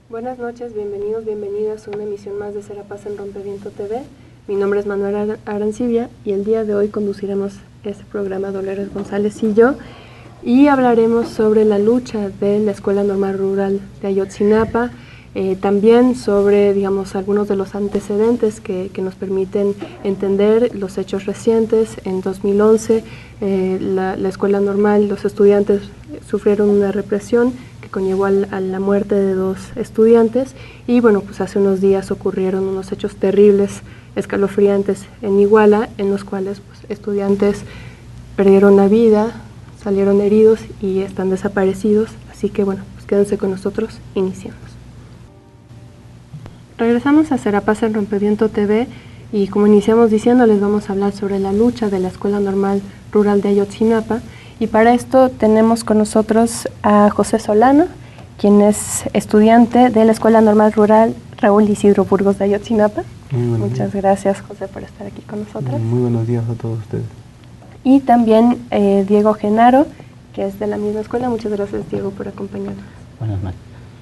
Buenas noches, bienvenidos, bienvenidas a una emisión más de Serapaz en Rompeviento TV. Mi nombre es Manuela Arancibia y el día de hoy conduciremos este programa Dolores González y yo, y hablaremos sobre la lucha de la Escuela Normal Rural de Ayotzinapa, también sobre, algunos de los antecedentes que nos permiten entender los hechos recientes. En 2011, la Escuela Normal, los estudiantes sufrieron una represión que conllevó a la muerte de 2 estudiantes, y bueno, pues hace unos días ocurrieron unos hechos terribles, escalofriantes en Iguala, en los cuales pues, estudiantes perdieron la vida, salieron heridos y están desaparecidos. Así que bueno, pues quédense con nosotros, iniciamos. Regresamos a Serapaz en Rompeviento TV y, como iniciamos diciendo, les vamos a hablar sobre la lucha de la Escuela Normal Rural de Ayotzinapa, y para esto tenemos con nosotros a José Solano, quien es estudiante de la Escuela Normal Rural Raúl Isidro Burgos de Ayotzinapa. Muchas gracias, José, por estar aquí con nosotros. Muy buenos días a todos ustedes. Y también Diego Genaro, que es de la misma escuela. Muchas gracias, Diego, por acompañarnos. Buenas noches.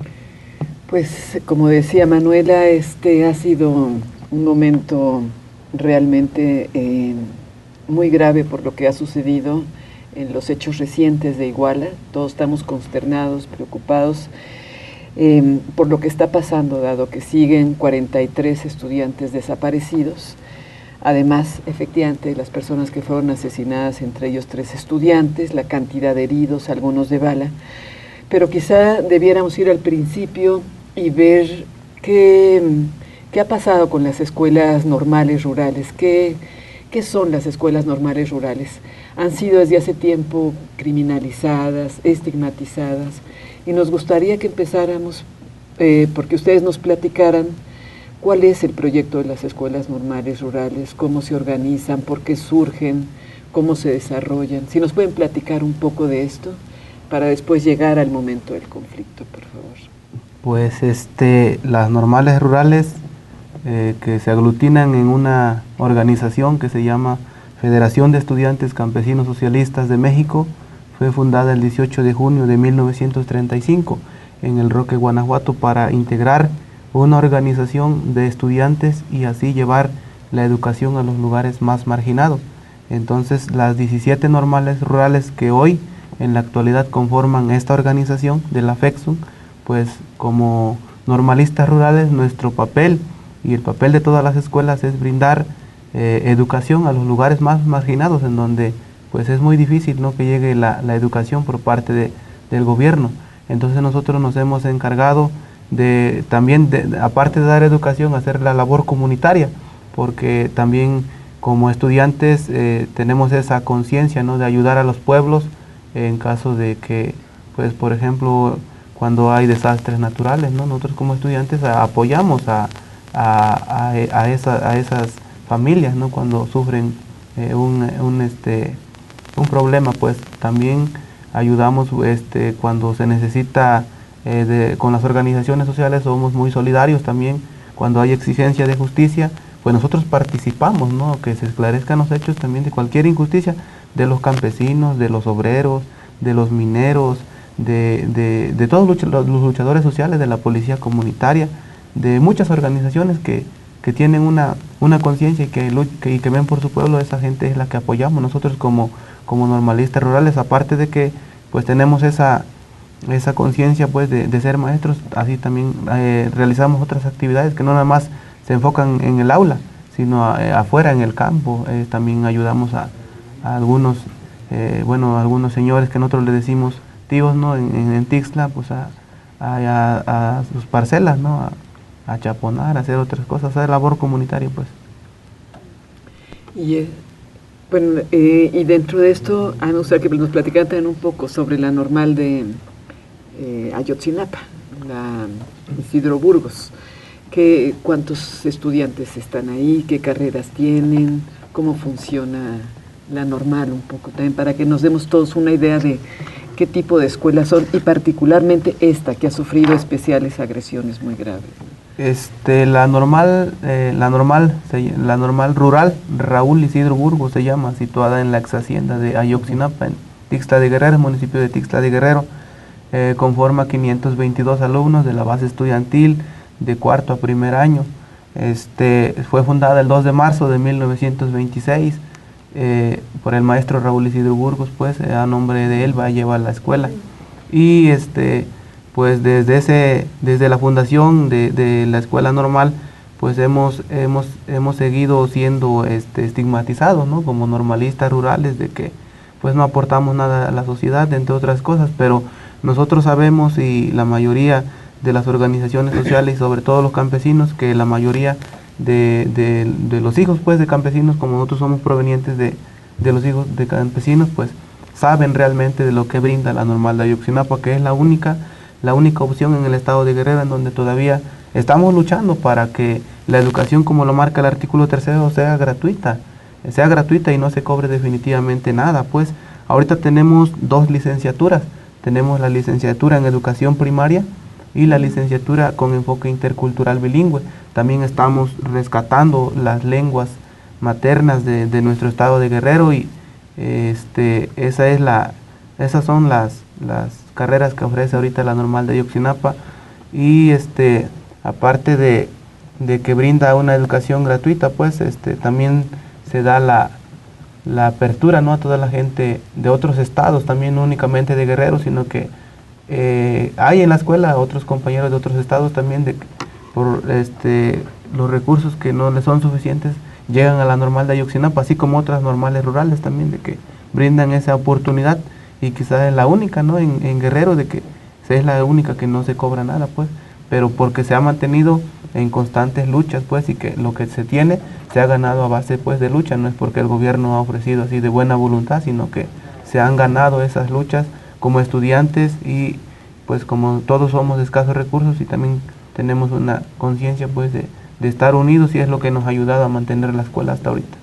Pues, como decía Manuela, ha sido un momento realmente muy grave por lo que ha sucedido en los hechos recientes de Iguala. Todos estamos consternados, preocupados por lo que está pasando, dado que siguen 43 estudiantes desaparecidos. Además, efectivamente, las personas que fueron asesinadas, entre ellos 3 estudiantes, la cantidad de heridos, algunos de bala. Pero quizá debiéramos ir al principio y ver qué ha pasado con las escuelas normales rurales. ¿Qué son las escuelas normales rurales? Han sido desde hace tiempo criminalizadas, estigmatizadas, y nos gustaría que empezáramos, porque ustedes nos platicaran cuál es el proyecto de las escuelas normales rurales, cómo se organizan, por qué surgen, cómo se desarrollan. Si nos pueden platicar un poco de esto, para después llegar al momento del conflicto, por favor. Pues las normales rurales que se aglutinan en una organización que se llama Federación de Estudiantes Campesinos Socialistas de México, fue fundada el 18 de junio de 1935 en El Roque, Guanajuato, para integrar una organización de estudiantes y así llevar la educación a los lugares más marginados. Entonces, las 17 normales rurales que hoy en la actualidad conforman esta organización de la FECSUN, pues como normalistas rurales, nuestro papel y el papel de todas las escuelas es brindar educación a los lugares más marginados, en donde pues es muy difícil, ¿no?, que llegue la educación por parte del gobierno. Entonces nosotros nos hemos encargado de también, aparte de dar educación, hacer la labor comunitaria, porque también como estudiantes tenemos esa conciencia, ¿no?, de ayudar a los pueblos en caso de que, pues por ejemplo, cuando hay desastres naturales, ¿no?, nosotros como estudiantes apoyamos a esas familias, ¿no?, cuando sufren un problema. Pues también ayudamos cuando se necesita, con las organizaciones sociales somos muy solidarios también. Cuando hay exigencia de justicia, pues nosotros participamos, ¿no?, que se esclarezcan los hechos también de cualquier injusticia, de los campesinos, de los obreros, de los mineros, de todos los luchadores sociales, de la policía comunitaria, de muchas organizaciones que tienen una conciencia y que ven por su pueblo. Esa gente es la que apoyamos nosotros como normalistas rurales. Aparte de que pues tenemos esa conciencia pues de ser maestros, así también realizamos otras actividades que no nada más se enfocan en el aula, sino afuera en el campo. También ayudamos a algunos algunos señores que nosotros le decimos tíos, ¿no?, en Tixla, pues a sus parcelas, ¿no?, a chaponar, a hacer otras cosas, hacer labor comunitaria, pues. Y y dentro de esto, me gustaría que nos platicaran también un poco sobre la normal de Ayotzinapa, la Isidro Burgos. ¿Cuántos estudiantes están ahí? ¿Qué carreras tienen? ¿Cómo funciona la normal un poco? También para que nos demos todos una idea de qué tipo de escuelas son, y particularmente esta que ha sufrido especiales agresiones muy graves. La normal rural Raúl Isidro Burgos se llama, situada en la ex hacienda de Ayotzinapa, en Tixla de Guerrero, municipio de Tixla de Guerrero. conforma 522 alumnos de la base estudiantil de cuarto a primer año. Fue fundada el 2 de marzo de 1926 por el maestro Raúl Isidro Burgos, pues a nombre de él va a llevar la escuela. Y pues desde la fundación de la escuela normal, pues hemos seguido siendo estigmatizados, ¿no? Como normalistas rurales, de que pues no aportamos nada a la sociedad, entre otras cosas, pero nosotros sabemos, y la mayoría de las organizaciones sociales y sobre todo los campesinos, que la mayoría de los hijos pues de campesinos, como nosotros somos provenientes de los hijos de campesinos, pues saben realmente de lo que brinda la Normal de Ayotzinapa, que es la única opción en el estado de Guerrero en donde todavía estamos luchando para que la educación, como lo marca el artículo 3º, sea gratuita y no se cobre definitivamente nada. Pues ahorita tenemos 2 licenciaturas, tenemos la licenciatura en educación primaria y la licenciatura con enfoque intercultural bilingüe. También estamos rescatando las lenguas maternas de nuestro estado de Guerrero, y esas son las carreras que ofrece ahorita la Normal de Ayotzinapa. Y aparte de que brinda una educación gratuita, pues también se da la apertura, ¿no?, a toda la gente de otros estados, también no únicamente de Guerrero, sino que hay en la escuela otros compañeros de otros estados también, por los recursos que no les son suficientes, llegan a la Normal de Ayotzinapa, así como otras normales rurales también, de que brindan esa oportunidad, y quizás es la única, ¿no?, en Guerrero, de que es la única que no se cobra nada, pues, pero porque se ha mantenido en constantes luchas, pues, y que lo que se tiene se ha ganado a base, pues, de lucha. No es porque el gobierno ha ofrecido así de buena voluntad, sino que se han ganado esas luchas como estudiantes, y pues como todos somos de escasos recursos y también tenemos una conciencia, pues, de estar unidos, y es lo que nos ha ayudado a mantener la escuela hasta ahorita.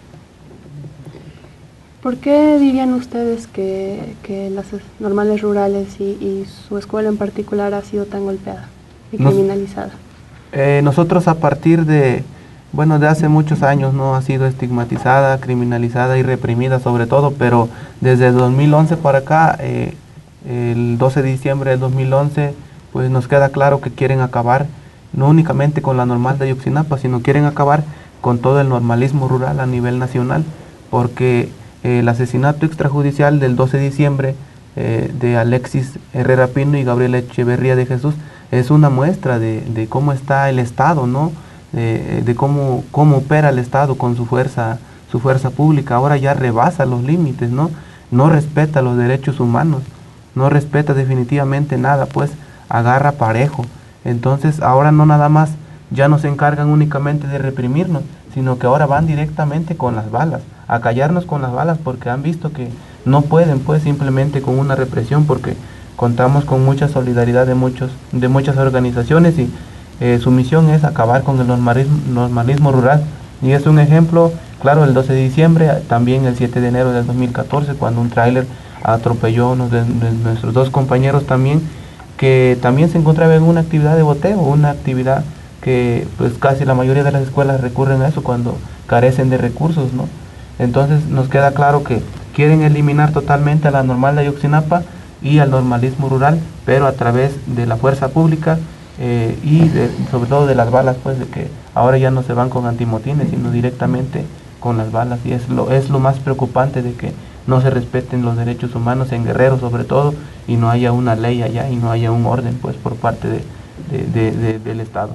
¿Por qué dirían ustedes que las normales rurales y su escuela en particular ha sido tan golpeada y criminalizada? Nosotros, a partir de hace muchos años, no ha sido estigmatizada, criminalizada y reprimida sobre todo, pero desde 2011 para acá, el 12 de diciembre del 2011, pues nos queda claro que quieren acabar no únicamente con la Normal de Ayotzinapa, sino quieren acabar con todo el normalismo rural a nivel nacional, porque el asesinato extrajudicial del 12 de diciembre de Alexis Herrera Pino y Gabriela Echeverría de Jesús es una muestra de cómo está el Estado, ¿no?, de cómo opera el Estado con su fuerza pública. Ahora ya rebasa los límites, no respeta los derechos humanos, no respeta definitivamente nada, pues agarra parejo. Entonces ahora no nada más ya no se encargan únicamente de reprimirnos, sino que ahora van directamente con las balas, a callarnos con las balas, porque han visto que no pueden, pues, simplemente con una represión, porque contamos con mucha solidaridad de muchas organizaciones, y su misión es acabar con el normalismo rural. Y es un ejemplo claro el 12 de diciembre, también el 7 de enero del 2014, cuando un tráiler atropelló a uno de nuestros 2 compañeros también, que también se encontraba en una actividad de boteo, una actividad que pues casi la mayoría de las escuelas recurren a eso cuando carecen de recursos, ¿no? Entonces nos queda claro que quieren eliminar totalmente a la Normal de Ayotzinapa y al normalismo rural, pero a través de la fuerza pública, y sobre todo de las balas, pues, de que ahora ya no se van con antimotines, sino directamente con las balas. Y es lo más preocupante, de que no se respeten los derechos humanos en Guerrero sobre todo, y no haya una ley allá y no haya un orden, pues, por parte del Estado.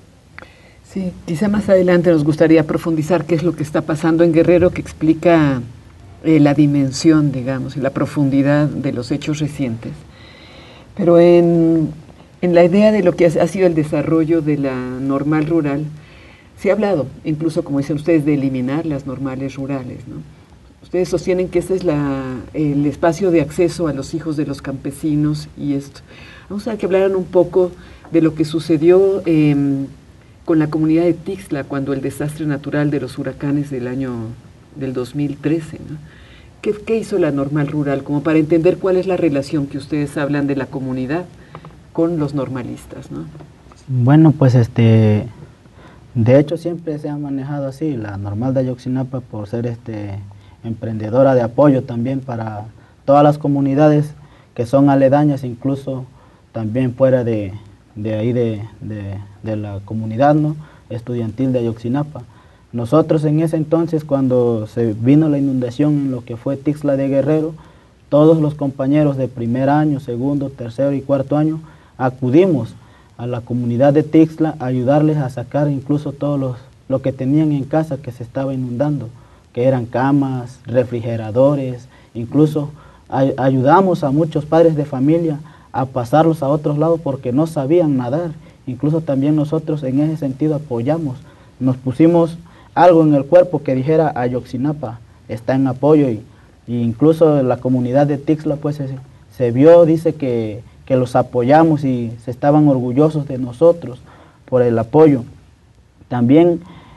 Sí, quizá más adelante nos gustaría profundizar qué es lo que está pasando en Guerrero, que explica la dimensión, digamos, y la profundidad de los hechos recientes. Pero en la idea de lo que ha sido el desarrollo de la normal rural, se ha hablado, incluso, como dicen ustedes, de eliminar las normales rurales, ¿no? Ustedes sostienen que ese es el espacio de acceso a los hijos de los campesinos y esto. Vamos a ver que hablaran un poco de lo que sucedió con la comunidad de Tixla cuando el desastre natural de los huracanes del 2013, ¿no? ¿Qué hizo la normal rural? Como para entender cuál es la relación que ustedes hablan de la comunidad con los normalistas, ¿no? Bueno, pues de hecho siempre se ha manejado así, la Normal de Ayotzinapa, por ser emprendedora de apoyo también para todas las comunidades que son aledañas, incluso también fuera de ahí de la comunidad, ¿no?, estudiantil de Ayotzinapa. Nosotros en ese entonces, cuando se vino la inundación en lo que fue Tixla de Guerrero, todos los compañeros de primer año, segundo, tercero y cuarto año acudimos a la comunidad de Tixla a ayudarles a sacar incluso todo lo que tenían en casa que se estaba inundando, que eran camas, refrigeradores, incluso ayudamos a muchos padres de familia a pasarlos a otros lados porque no sabían nadar. Incluso también nosotros en ese sentido apoyamos, nos pusimos algo en el cuerpo que dijera Ayotzinapa está en apoyo, y incluso la comunidad de Tixla pues se vio, dice que los apoyamos y se estaban orgullosos de nosotros por el apoyo. También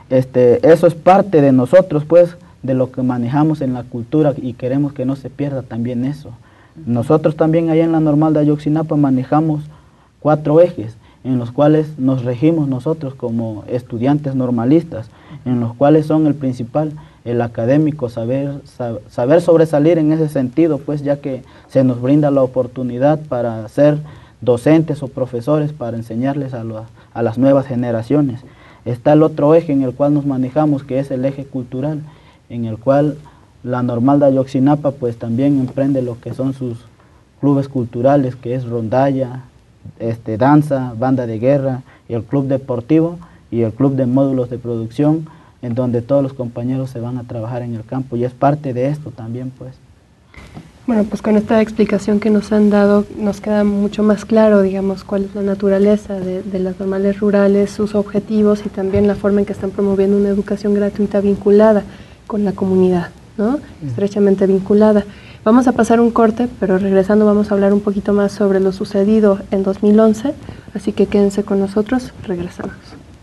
eso es parte de nosotros, pues, de lo que manejamos en la cultura, y queremos que no se pierda también eso. Nosotros también allá en la Normal de Ayotzinapa manejamos 4 ejes en los cuales nos regimos nosotros como estudiantes normalistas, en los cuales son el principal, el académico, saber sobresalir en ese sentido, pues, ya que se nos brinda la oportunidad para ser docentes o profesores para enseñarles a las nuevas generaciones. Está el otro eje en el cual nos manejamos, que es el eje cultural, en el cual la Normal de Ayotzinapa pues también emprende lo que son sus clubes culturales, que es rondalla, danza, banda de guerra, y el club deportivo y el club de módulos de producción, en donde todos los compañeros se van a trabajar en el campo, y es parte de esto también, pues. Bueno, pues con esta explicación que nos han dado, nos queda mucho más claro, digamos, cuál es la naturaleza de las normales rurales, sus objetivos y también la forma en que están promoviendo una educación gratuita vinculada con la comunidad, ¿no? Estrechamente vinculada. Vamos a pasar un corte, pero regresando vamos a hablar un poquito más sobre lo sucedido en 2011, así que quédense con nosotros, regresamos.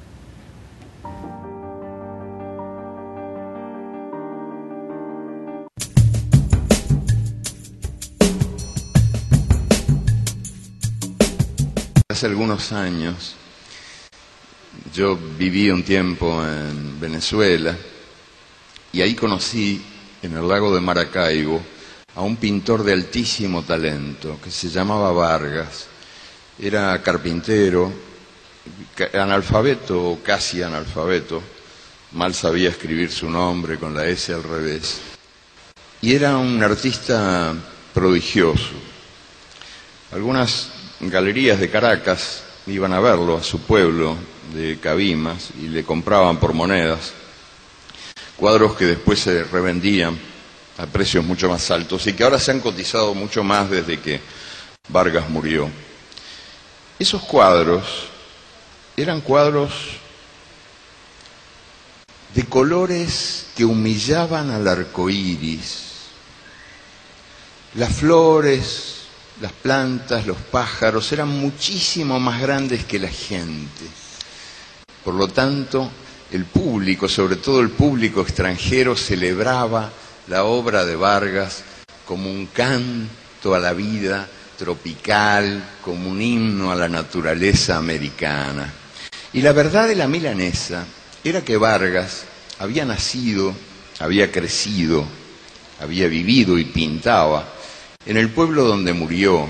Hace algunos años yo viví un tiempo en Venezuela y ahí conocí en el lago de Maracaibo a un pintor de altísimo talento que se llamaba Vargas. Era carpintero, analfabeto o casi analfabeto, mal sabía escribir su nombre con la S al revés, y era un artista prodigioso. Algunas galerías de Caracas iban a verlo a su pueblo de Cabimas y le compraban por monedas cuadros que después se revendían a precios mucho más altos y que ahora se han cotizado mucho más desde que Vargas murió. Esos cuadros eran cuadros de colores que humillaban al arco iris. Las flores, las plantas, los pájaros eran muchísimo más grandes que la gente. Por lo tanto, el público, sobre todo el público extranjero, celebraba la obra de Vargas como un canto a la vida tropical, como un himno a la naturaleza americana. Y la verdad de la milanesa era que Vargas había nacido, había crecido, había vivido y pintaba en el pueblo donde murió,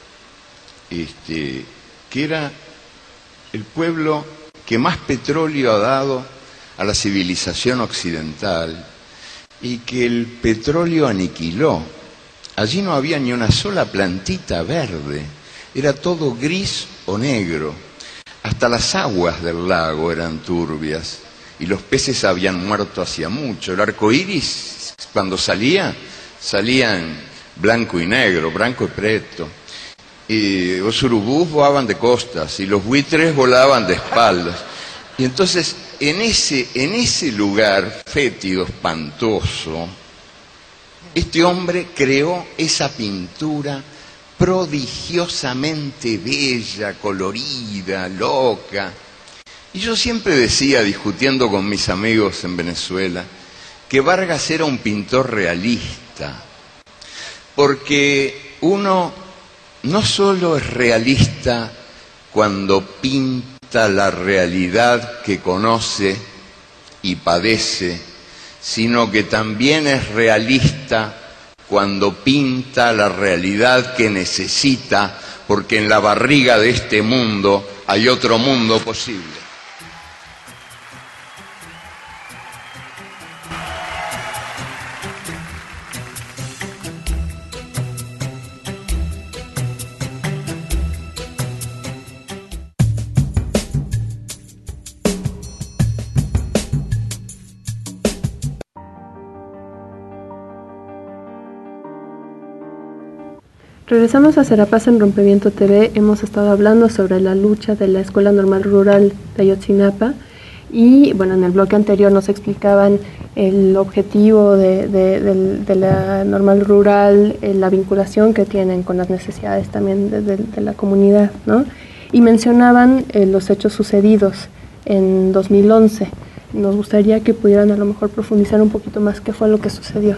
que era el pueblo que más petróleo ha dado a la civilización occidental y que el petróleo aniquiló. Allí no había ni una sola plantita verde, era todo gris o negro. Hasta las aguas del lago eran turbias y los peces habían muerto hacía mucho. El arco iris, cuando salía en blanco y negro, blanco y preto. Y los urubús volaban de costas y los buitres volaban de espaldas. Y entonces, en ese lugar fétido, espantoso, este hombre creó esa pintura prodigiosamente bella, colorida, loca. Y yo siempre decía, discutiendo con mis amigos en Venezuela, que Vargas era un pintor realista, porque uno no solo es realista cuando pinta la realidad que conoce y padece, sino que también es realista cuando pinta la realidad que necesita porque en la barriga de este mundo hay otro mundo posible. Regresamos a Serapaz en Rompeviento TV. Hemos estado hablando sobre la lucha de la Escuela Normal Rural de Ayotzinapa y bueno, en el bloque anterior nos explicaban el objetivo de la Normal Rural, la vinculación que tienen con las necesidades también de la comunidad, ¿no? Y mencionaban los hechos sucedidos en 2011. Nos gustaría que pudieran a lo mejor profundizar un poquito más qué fue lo que sucedió.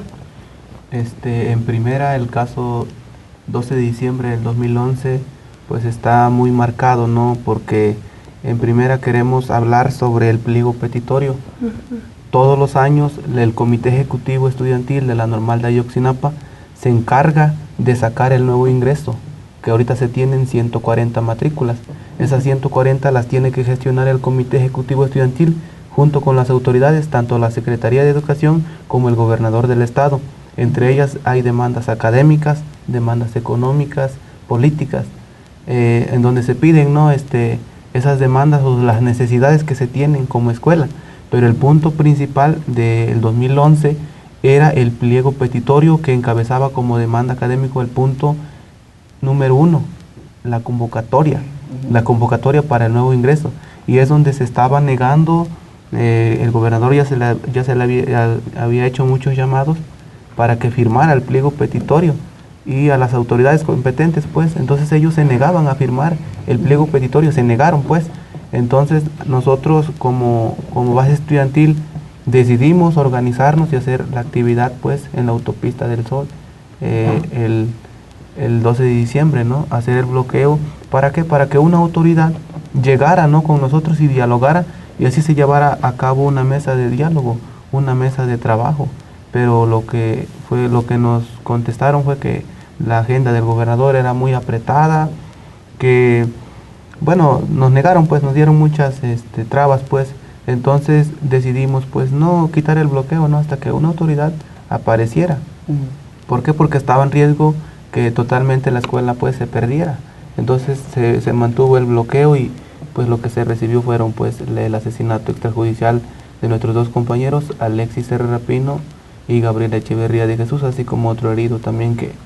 En primera, el caso 12 de diciembre del 2011 pues está muy marcado, ¿no? Porque en primera queremos hablar sobre el pliego petitorio. Todos los años el Comité Ejecutivo Estudiantil de la Normal de Ayotzinapa se encarga de sacar el nuevo ingreso, que ahorita se tienen 140 matrículas. Esas 140 las tiene que gestionar el Comité Ejecutivo Estudiantil junto con las autoridades, tanto la Secretaría de Educación como el gobernador del estado. Entre ellas hay demandas académicas, demandas económicas, políticas, en donde se piden, ¿no? Esas demandas o las necesidades que se tienen como escuela. Pero el punto principal del 2011 era el pliego petitorio que encabezaba como demanda académico el punto número 1, la convocatoria para el nuevo ingreso. Y es donde se estaba negando, el gobernador ya se le había hecho muchos llamados para que firmara el pliego petitorio y a las autoridades competentes, pues, entonces ellos se negaban a firmar el pliego petitorio, se negaron, pues. Entonces nosotros como base estudiantil decidimos organizarnos y hacer la actividad, pues, en la Autopista del Sol el 12 de diciembre, ¿no? Hacer el bloqueo, ¿para qué? Para que una autoridad llegara, ¿no?, con nosotros y dialogara, y así se llevara a cabo una mesa de diálogo, una mesa de trabajo. Pero lo que nos contestaron fue que la agenda del gobernador era muy apretada, que, bueno, nos negaron, pues, nos dieron muchas trabas, pues. Entonces decidimos, pues, no quitar el bloqueo, ¿no?, hasta que una autoridad apareciera. ¿Por qué? Porque estaba en riesgo que totalmente la escuela, pues, se perdiera. Entonces se mantuvo el bloqueo y, pues, lo que se recibió fueron, pues, el asesinato extrajudicial de nuestros dos compañeros, Alexis R. Rapino y Gabriel Echeverría de Jesús, así como otro herido también que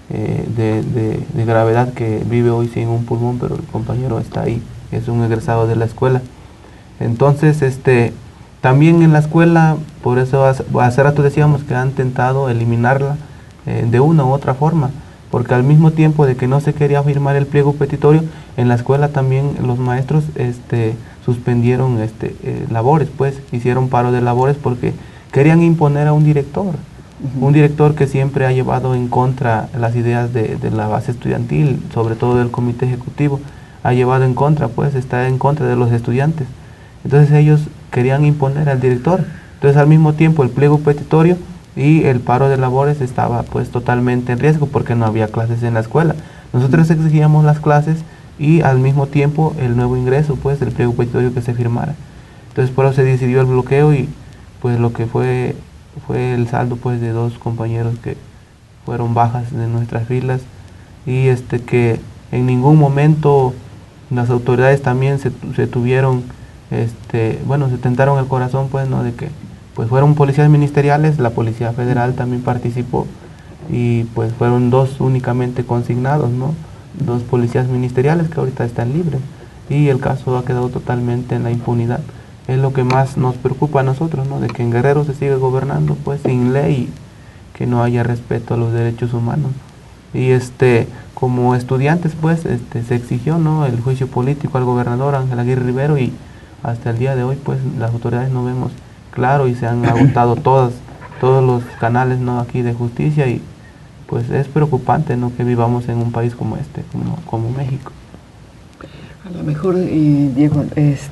de gravedad, que vive hoy sin un pulmón, pero el compañero está ahí, es un egresado de la escuela. Entonces, también en la escuela, por eso hace rato decíamos que han intentado eliminarla de una u otra forma, porque al mismo tiempo de que no se quería firmar el pliego petitorio, en la escuela también los maestros suspendieron labores, pues, hicieron paro de labores porque querían imponer a un director que siempre ha llevado en contra las ideas de la base estudiantil, sobre todo del comité ejecutivo, ha llevado en contra, pues, está en contra de los estudiantes. Entonces ellos querían imponer al director. Entonces al mismo tiempo el pliego petitorio y el paro de labores estaba, pues, totalmente en riesgo porque no había clases en la escuela. Nosotros exigíamos las clases y al mismo tiempo el nuevo ingreso, pues, del pliego petitorio que se firmara. Entonces por eso se decidió el bloqueo y, pues, lo que fue el saldo, pues, de dos compañeros que fueron bajas de nuestras filas y que en ningún momento las autoridades también se tuvieron, bueno, se tentaron el corazón, pues, ¿no?, de que, pues, fueron policías ministeriales, la Policía Federal también participó y, pues, fueron dos únicamente consignados, ¿no?, dos policías ministeriales que ahorita están libres y el caso ha quedado totalmente en la impunidad. Es lo que más nos preocupa a nosotros, ¿no?, de que en Guerrero se sigue gobernando, pues, sin ley, que no haya respeto a los derechos humanos. Y como estudiantes, pues, se exigió, ¿no?, el juicio político al gobernador Ángel Aguirre Rivero y hasta el día de hoy, pues, las autoridades no vemos claro y se han agotado todos los canales, ¿no?, aquí de justicia y, pues, es preocupante, ¿no?, que vivamos en un país como como México. A lo mejor, Diego,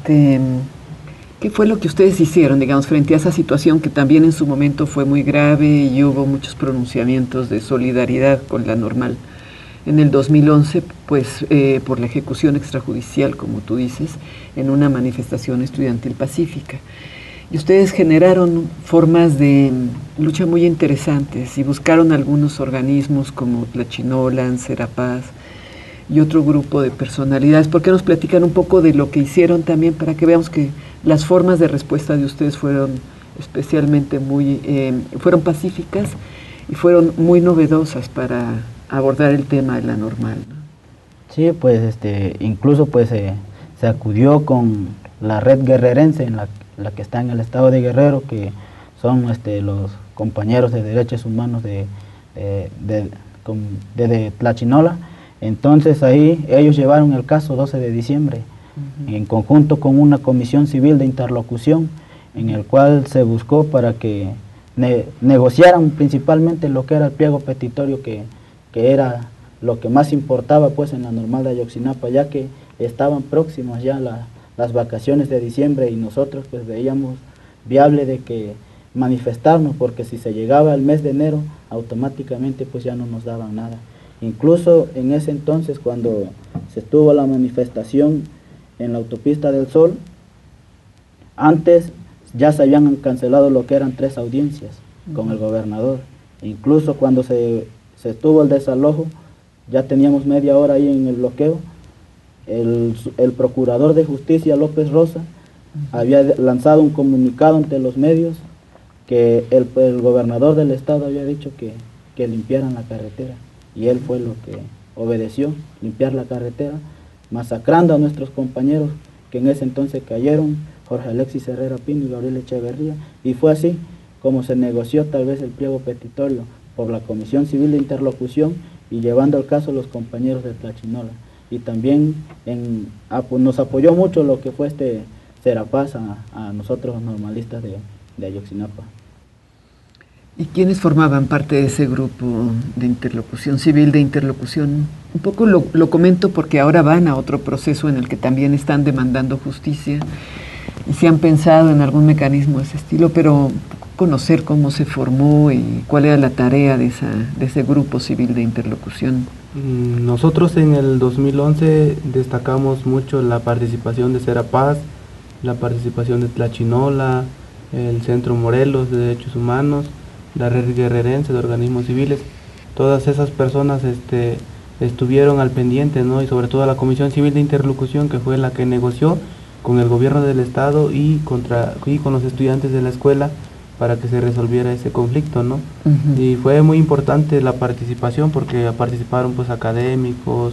¿qué fue lo que ustedes hicieron, digamos, frente a esa situación que también en su momento fue muy grave y hubo muchos pronunciamientos de solidaridad con la Normal? en el 2011, pues por la ejecución extrajudicial, como tú dices, en una manifestación estudiantil pacífica. Y ustedes generaron formas de lucha muy interesantes y buscaron algunos organismos como Tlachinolan, Serapaz y otro grupo de personalidades. ¿Por qué nos platican un poco de lo que hicieron también para que veamos que las formas de respuesta de ustedes fueron especialmente fueron pacíficas y fueron muy novedosas para abordar el tema de la normal, ¿no? Sí, pues incluso pues se acudió con la red guerrerense en la que está en el estado de Guerrero, que son los compañeros de derechos humanos de Tlachinola. Entonces ahí ellos llevaron el caso 12 de diciembre, en conjunto con una comisión civil de interlocución, en el cual se buscó para que negociaran principalmente lo que era el pliego petitorio, que era lo que más importaba pues en la normal de Ayotzinapa, ya que estaban próximas ya las vacaciones de diciembre y nosotros pues veíamos viable de que manifestarnos, porque si se llegaba al mes de enero automáticamente pues ya no nos daban nada. Incluso en ese entonces, cuando se tuvo la manifestación en la autopista del Sol, antes ya se habían cancelado lo que eran 3 audiencias con el gobernador. Incluso cuando se tuvo el desalojo, ya teníamos media hora ahí en el bloqueo. El procurador de justicia, López Rosa, había lanzado un comunicado ante los medios que el gobernador del estado había dicho que limpiaran la carretera, y él fue lo que obedeció, limpiar la carretera, masacrando a nuestros compañeros que en ese entonces cayeron, Jorge Alexis Herrera Pino y Gabriel Echeverría, y fue así como se negoció tal vez el pliego petitorio por la Comisión Civil de Interlocución y llevando el caso a los compañeros de Tlachinola. Y también nos apoyó mucho lo que fue Serapaz a nosotros los normalistas de Ayotzinapa. ¿Y quiénes formaban parte de ese grupo de interlocución, civil de interlocución? Un poco lo comento porque ahora van a otro proceso en el que también están demandando justicia y si han pensado en algún mecanismo de ese estilo, pero conocer cómo se formó y cuál era la tarea de ese grupo civil de interlocución. Nosotros en el 2011 destacamos mucho la participación de Serapaz, la participación de Tlachinola, el Centro Morelos de Derechos Humanos, la Red Guerrerense de Organismos Civiles. Todas esas personas estuvieron al pendiente, ¿no? Y sobre todo la Comisión Civil de Interlocución, que fue la que negoció con el gobierno del estado y con los estudiantes de la escuela para que se resolviera ese conflicto, ¿no? Y fue muy importante la participación porque participaron pues académicos,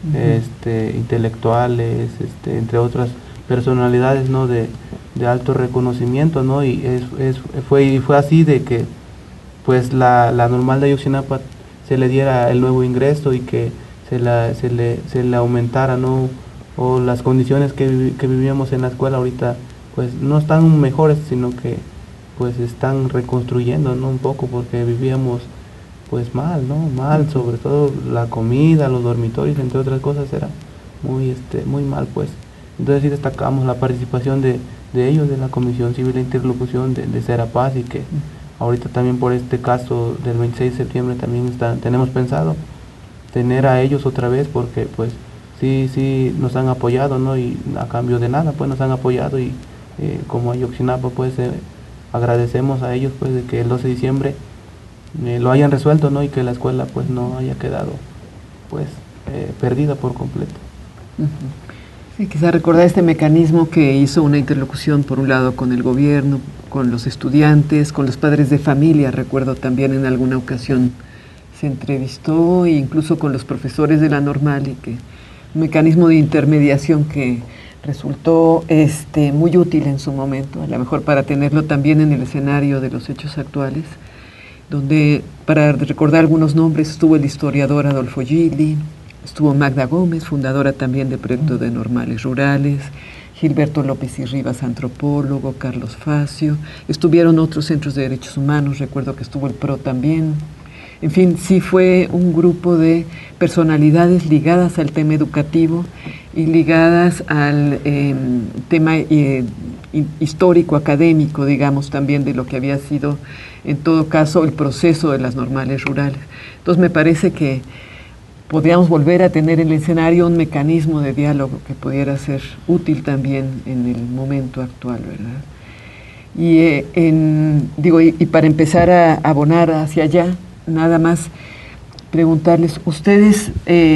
intelectuales, entre otras personalidades, ¿no? de alto reconocimiento, ¿no? Y fue así de que pues la normal de Ayotzinapa se le diera el nuevo ingreso y que se le aumentara, ¿no? O las condiciones que vivíamos en la escuela ahorita pues no están mejores, sino que pues están reconstruyendo, ¿no? Un poco, porque vivíamos pues mal, ¿no? Mal, sobre todo la comida, los dormitorios, entre otras cosas, era muy mal, pues. Entonces sí destacamos la participación de ellos, de la Comisión Civil de Interlocución de Serapaz, y que ahorita también por este caso del 26 de septiembre también tenemos pensado tener a ellos otra vez, porque pues sí nos han apoyado, ¿no? Y a cambio de nada pues nos han apoyado, y como Ayotzinapa pues agradecemos a ellos pues de que el 12 de diciembre lo hayan resuelto, ¿no? Y que la escuela pues no haya quedado pues perdida por completo. Sí, quizá recordar este mecanismo que hizo una interlocución por un lado con el gobierno, con los estudiantes, con los padres de familia. Recuerdo también en alguna ocasión se entrevistó e incluso con los profesores de la normal, y que un mecanismo de intermediación que resultó muy útil en su momento, a lo mejor para tenerlo también en el escenario de los hechos actuales, donde, para recordar algunos nombres, estuvo el historiador Adolfo Gili, estuvo Magda Gómez, fundadora también del proyecto de Normales Rurales, Gilberto López y Rivas, antropólogo, Carlos Facio, estuvieron otros centros de derechos humanos, recuerdo que estuvo el PRO también. En fin, sí fue un grupo de personalidades ligadas al tema educativo y ligadas al tema histórico, académico, digamos, también de lo que había sido, en todo caso, el proceso de las normales rurales. Entonces me parece que podríamos volver a tener en el escenario un mecanismo de diálogo que pudiera ser útil también en el momento actual, ¿verdad? Y para empezar a abonar hacia allá, nada más preguntarles, ustedes,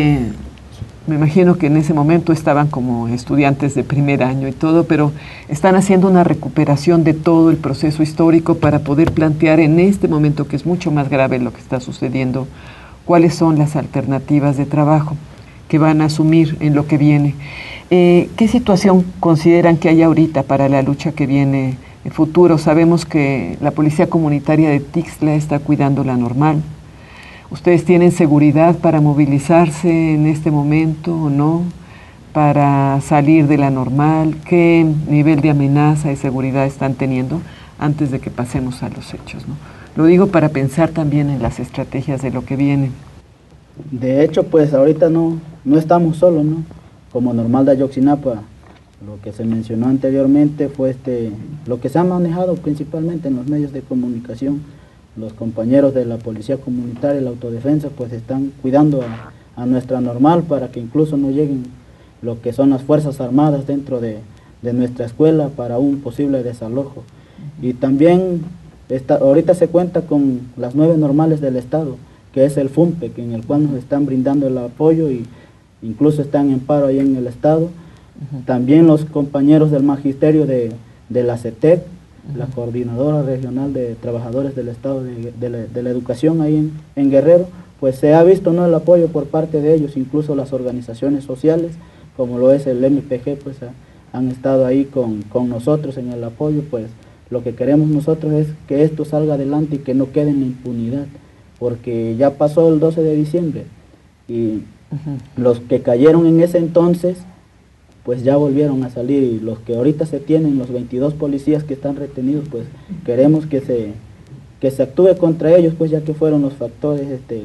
me imagino que en ese momento estaban como estudiantes de primer año y todo, pero están haciendo una recuperación de todo el proceso histórico para poder plantear en este momento, que es mucho más grave lo que está sucediendo, cuáles son las alternativas de trabajo que van a asumir en lo que viene. ¿Qué situación consideran que hay ahorita para la lucha que viene en futuro? Sabemos que la Policía Comunitaria de Tixla está cuidando la normal. ¿Ustedes tienen seguridad para movilizarse en este momento o no? Para salir de la normal, ¿qué nivel de amenaza y seguridad están teniendo antes de que pasemos a los hechos, ¿no? Lo digo para pensar también en las estrategias de lo que viene. De hecho, pues ahorita no estamos solos, ¿no? Como Normal de Ayotzinapa, lo que se mencionó anteriormente fue lo que se ha manejado principalmente en los medios de comunicación. Los compañeros de la Policía Comunitaria y la Autodefensa pues están cuidando a nuestra normal para que incluso no lleguen lo que son las Fuerzas Armadas dentro de nuestra escuela para un posible desalojo. Y también ahorita se cuenta con las 9 normales del Estado, que es el FUMPEC, en el cual nos están brindando el apoyo y incluso están en paro ahí en el Estado. También los compañeros del Magisterio de la CETEC, la Coordinadora Regional de Trabajadores del Estado de la Educación ahí en Guerrero, pues se ha visto, ¿no?, el apoyo por parte de ellos, incluso las organizaciones sociales, como lo es el MPG, pues han estado ahí con nosotros en el apoyo. Pues lo que queremos nosotros es que esto salga adelante y que no quede en la impunidad, porque ya pasó el 12 de diciembre y los que cayeron en ese entonces pues ya volvieron a salir, y los que ahorita se tienen, los 22 policías que están retenidos, pues queremos que se actúe contra ellos, pues ya que fueron los factores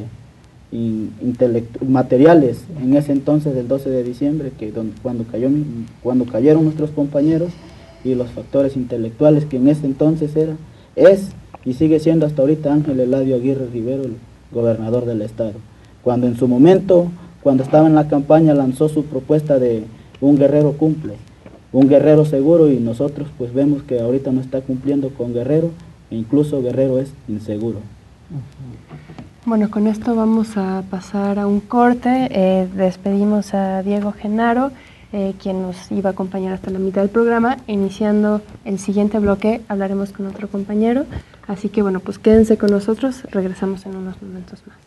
materiales en ese entonces del 12 de diciembre, cuando cayeron nuestros compañeros, y los factores intelectuales que en ese entonces es y sigue siendo hasta ahorita Ángel Eladio Aguirre Rivero, el gobernador del estado, cuando en su momento, cuando estaba en la campaña, lanzó su propuesta de un guerrero cumple, un guerrero seguro, y nosotros pues vemos que ahorita no está cumpliendo con Guerrero, e incluso Guerrero es inseguro. Bueno, con esto vamos a pasar a un corte. Despedimos a Diego Genaro, quien nos iba a acompañar hasta la mitad del programa. Iniciando el siguiente bloque hablaremos con otro compañero, así que bueno, pues quédense con nosotros, regresamos en unos momentos más.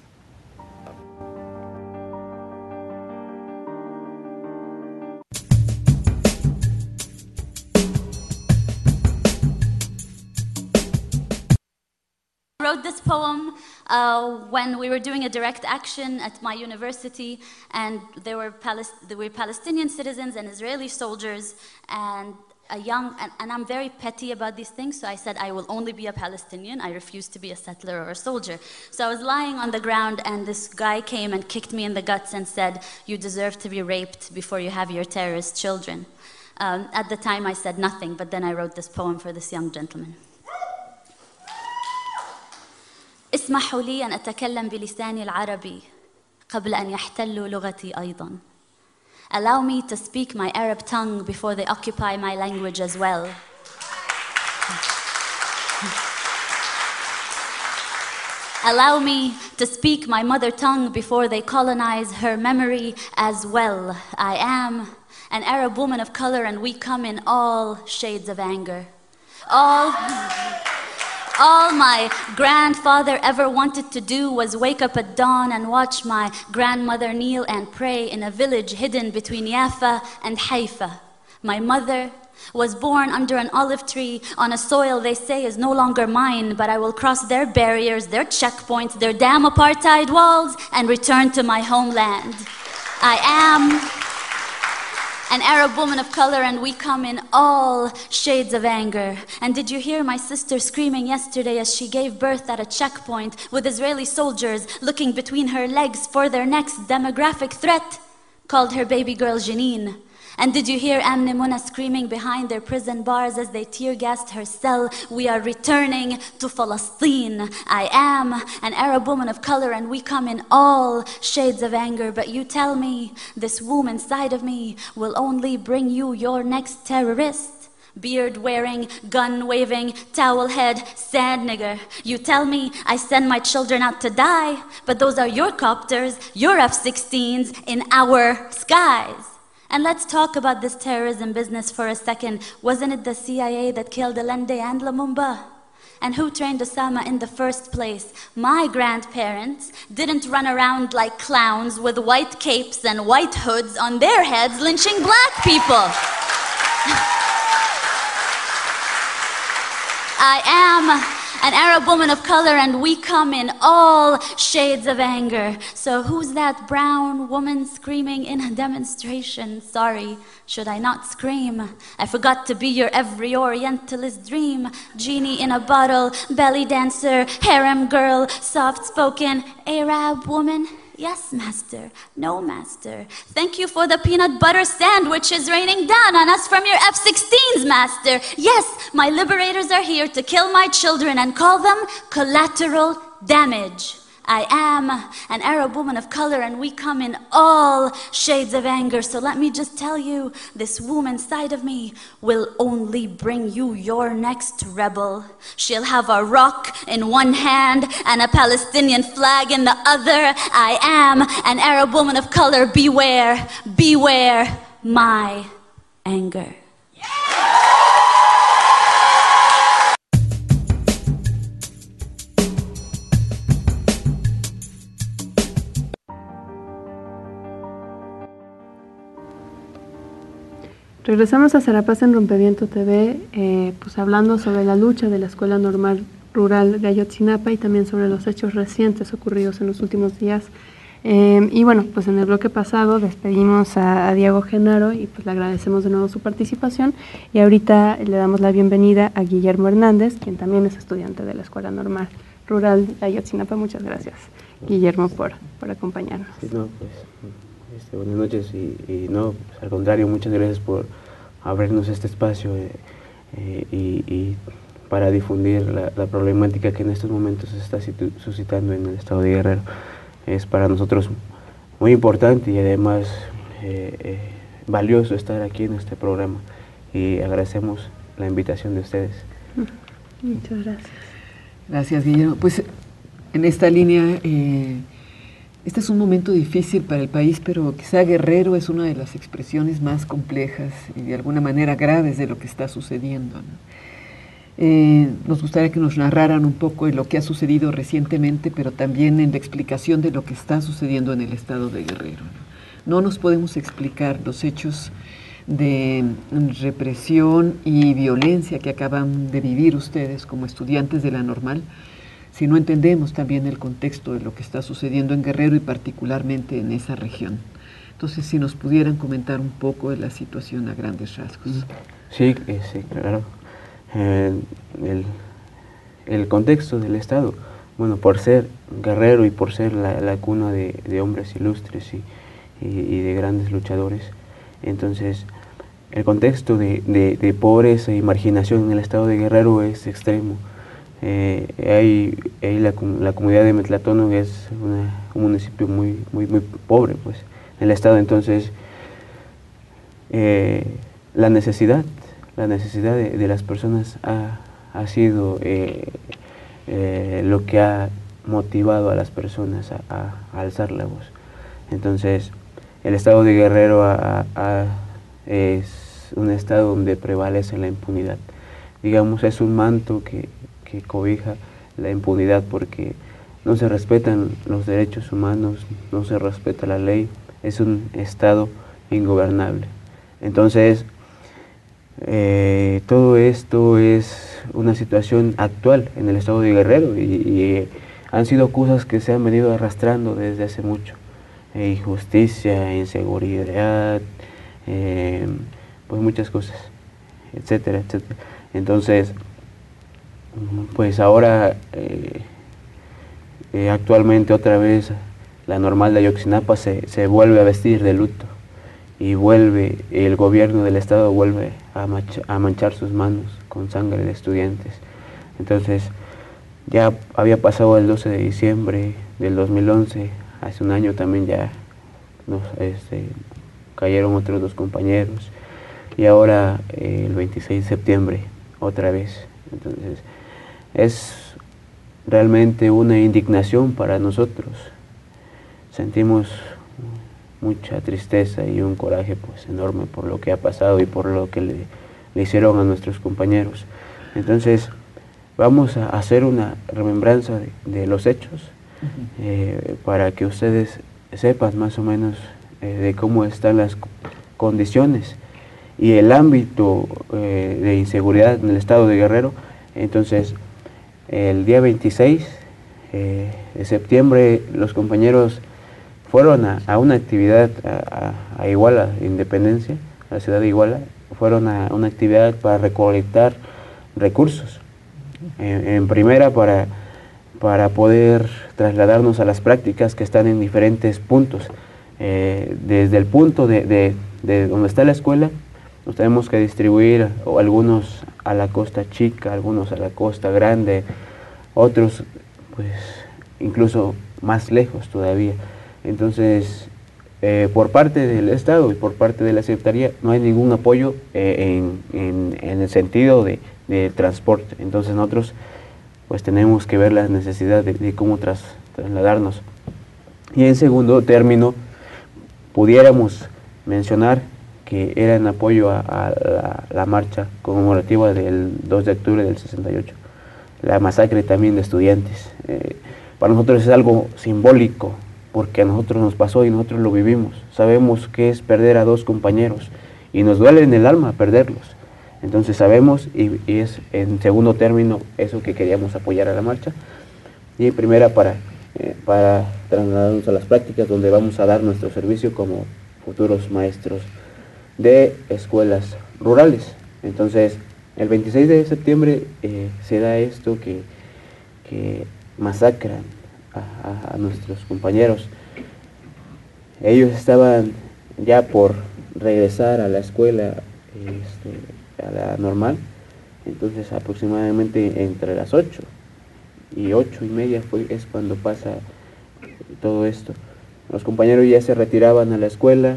I wrote this poem when we were doing a direct action at my university, and there were Palestinian citizens and Israeli soldiers, and and I'm very petty about these things, so I said I will only be a Palestinian. I refuse to be a settler or a soldier. So I was lying on the ground, and this guy came and kicked me in the guts and said, "You deserve to be raped before you have your terrorist children." At the time I said nothing, but then I wrote this poem for this young gentleman. اسمحوا لي أن أتكلم بلساني العربي قبل أن يحتلوا لغتي أيضاً. Allow me to speak my Arab tongue before they occupy my language as well. Allow me to speak my mother tongue before they colonize her memory as well. I am an Arab woman of color, and we come in all shades of anger. All my grandfather ever wanted to do was wake up at dawn and watch my grandmother kneel and pray in a village hidden between Yafa and Haifa. My mother was born under an olive tree on a soil they say is no longer mine, but I will cross their barriers, their checkpoints, their damn apartheid walls, and return to my homeland. I am an Arab woman of color, and we come in all shades of anger. And did you hear my sister screaming yesterday as she gave birth at a checkpoint with Israeli soldiers looking between her legs for their next demographic threat? Called her baby girl Janine. And did you hear Amne Muna screaming behind their prison bars as they tear-gassed her cell? We are returning to Palestine. I am an Arab woman of color and we come in all shades of anger. But you tell me this womb inside of me will only bring you your next terrorist. Beard-wearing, gun-waving, towel-head, sand nigger. You tell me I send my children out to die, but those are your copters, your F-16s in our skies. And let's talk about this terrorism business for a second. Wasn't it the CIA that killed Allende and Lumumba? And who trained Osama in the first place? My grandparents didn't run around like clowns with white capes and white hoods on their heads lynching black people. I am an Arab woman of color and we come in all shades of anger. So who's that brown woman screaming in a demonstration? Sorry, should I not scream? I forgot to be your every Orientalist dream. Genie in a bottle, belly dancer, harem girl, soft-spoken Arab woman. Yes, master. No, master. Thank you for the peanut butter sandwiches raining down on us from your F-16s, master. Yes, my liberators are here to kill my children and call them collateral damage. I am an Arab woman of color and we come in all shades of anger. So let me just tell you, this womb inside of me will only bring you your next rebel. She'll have a rock in one hand and a Palestinian flag in the other. I am an Arab woman of color. Beware, beware my anger. Regresamos a Serapaz en Rompeviento TV, pues hablando sobre la lucha de la Escuela Normal Rural de Ayotzinapa y también sobre los hechos recientes ocurridos en los últimos días. Y bueno, pues en el bloque pasado despedimos a Diego Genaro y pues le agradecemos de nuevo su participación y ahorita le damos la bienvenida a Guillermo Hernández, quien también es estudiante de la Escuela Normal Rural de Ayotzinapa. Muchas gracias, Guillermo, por acompañarnos. Sí, no, pues, buenas noches y no, pues, al contrario, muchas gracias por abrirnos este espacio y para difundir la problemática que en estos momentos se está suscitando en el estado de Guerrero. Es para nosotros muy importante y además valioso estar aquí en este programa y agradecemos la invitación de ustedes. Muchas gracias. Gracias, Guillermo. Pues en esta línea, este es un momento difícil para el país, pero quizá Guerrero es una de las expresiones más complejas y de alguna manera graves de lo que está sucediendo, ¿no? Nos gustaría que nos narraran un poco de lo que ha sucedido recientemente, pero también en la explicación de lo que está sucediendo en el estado de Guerrero, ¿no? No nos podemos explicar los hechos de represión y violencia que acaban de vivir ustedes como estudiantes de la Normal si no entendemos también el contexto de lo que está sucediendo en Guerrero y particularmente en esa región. Entonces, si nos pudieran comentar un poco de la situación a grandes rasgos. Sí, claro. El contexto del Estado, bueno, por ser Guerrero y por ser la cuna de hombres ilustres y de grandes luchadores, entonces el contexto de pobreza y marginación en el estado de Guerrero es extremo. La comunidad de Metlatón es un municipio muy pobre, pues, en el estado. Entonces la necesidad de las personas ha sido lo que ha motivado a las personas a alzar la voz. Entonces el estado de Guerrero es un estado donde prevalece la impunidad. Digamos, es un manto que cobija la impunidad porque no se respetan los derechos humanos, no se respeta la ley, es un estado ingobernable. Entonces, todo esto es una situación actual en el estado de Guerrero y han sido cosas que se han venido arrastrando desde hace mucho. Injusticia, inseguridad, pues muchas cosas, etcétera, etcétera. Entonces, pues ahora, actualmente otra vez la Normal de Ayotzinapa se vuelve a vestir de luto y vuelve, el gobierno del estado vuelve a manchar sus manos con sangre de estudiantes. Entonces, ya había pasado el 12 de diciembre del 2011, hace un año también ya cayeron otros 2 compañeros, y ahora el 26 de septiembre otra vez. Entonces, es realmente una indignación para nosotros. Sentimos mucha tristeza y un coraje pues enorme por lo que ha pasado y por lo que le hicieron a nuestros compañeros. Entonces, vamos a hacer una remembranza de los hechos, para que ustedes sepan más o menos de cómo están las condiciones y el ámbito de inseguridad en el estado de Guerrero. Entonces, el día 26 de septiembre los compañeros fueron a una actividad a Iguala, Independencia, a la ciudad de Iguala. Fueron a una actividad para recolectar recursos, en primera para poder trasladarnos a las prácticas que están en diferentes puntos. Desde el punto de donde está la escuela, nos tenemos que distribuir, o algunos a la Costa Chica, algunos a la Costa Grande, otros pues incluso más lejos todavía. Entonces, por parte del Estado y por parte de la Secretaría no hay ningún apoyo en el sentido de transporte. Entonces nosotros pues tenemos que ver la necesidad de cómo trasladarnos. Y en segundo término, pudiéramos mencionar que era en apoyo a la marcha conmemorativa del 2 de octubre del 68, la masacre también de estudiantes. Para nosotros es algo simbólico, porque a nosotros nos pasó y nosotros lo vivimos. Sabemos qué es perder a 2 compañeros y nos duele en el alma perderlos. Entonces sabemos, y es en segundo término eso que queríamos apoyar a la marcha, y en primera para trasladarnos a las prácticas donde vamos a dar nuestro servicio como futuros maestros de escuelas rurales. Entonces, el 26 de septiembre se da esto que masacran a nuestros compañeros. Ellos estaban ya por regresar a la escuela, a la normal. Entonces aproximadamente entre las 8 y 8:30 es cuando pasa todo esto. Los compañeros ya se retiraban a la escuela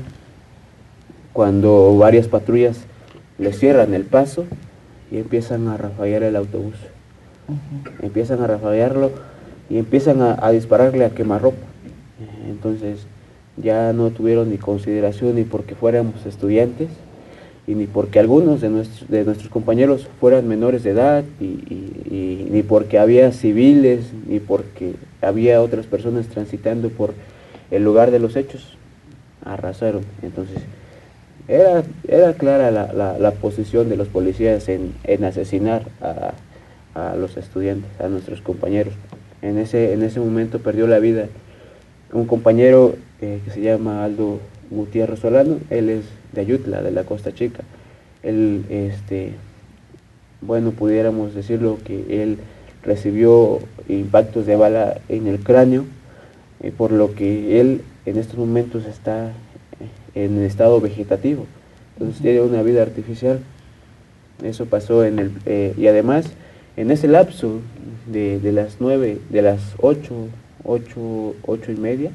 cuando varias patrullas les cierran el paso y empiezan a rafaguear el autobús. Empiezan a rafaguearlo y empiezan a dispararle a quemarropa. Entonces ya no tuvieron ni consideración ni porque fuéramos estudiantes y ni porque algunos de nuestros compañeros fueran menores de edad y ni porque había civiles ni porque había otras personas transitando por el lugar de los hechos. Arrasaron. Entonces era clara la posición de los policías en asesinar a los estudiantes, a nuestros compañeros. En ese momento perdió la vida un compañero que se llama Aldo Gutiérrez Solano. Él es de Ayutla, de la Costa Chica. Él, bueno, pudiéramos decirlo que él recibió impactos de bala en el cráneo, por lo que él en estos momentos está en estado vegetativo. Entonces tiene una vida artificial. Eso pasó y además en ese lapso de las 9, de las 8:30,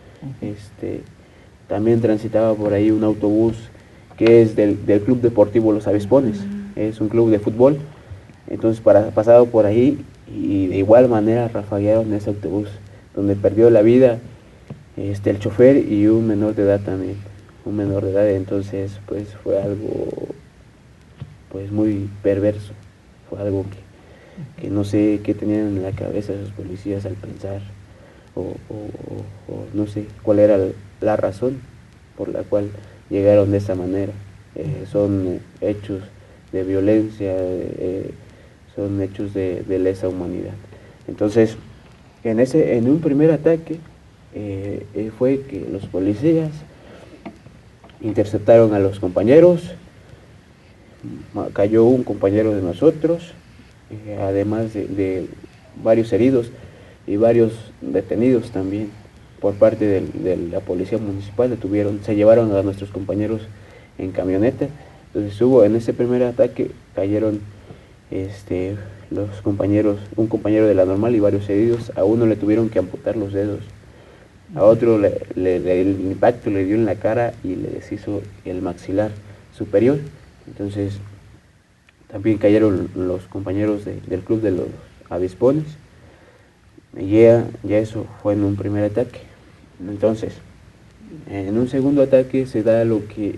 también transitaba por ahí un autobús que es del Club Deportivo Los Avispones. Es un club de fútbol. Entonces pasado por ahí y de igual manera rafaguearon ese autobús, donde perdió la vida el chofer y un menor de edad también, un menor de edad. Entonces pues fue algo pues muy perverso, fue algo que no sé qué tenían en la cabeza esos policías al pensar, o no sé cuál era la razón por la cual llegaron de esa manera. Son hechos de violencia, son hechos de lesa humanidad. Entonces, en un primer ataque fue que los policías interceptaron a los compañeros, cayó un compañero de nosotros, además de varios heridos y varios detenidos también. por parte de la policía municipal, se llevaron a nuestros compañeros en camioneta. Entonces en ese primer ataque cayeron los compañeros, un compañero de la normal y varios heridos. A uno le tuvieron que amputar los dedos, a otro el impacto le dio en la cara y le deshizo el maxilar superior. Entonces también cayeron los compañeros del club de los avispones. Ya eso fue en un primer ataque. Entonces, en un segundo ataque se da lo que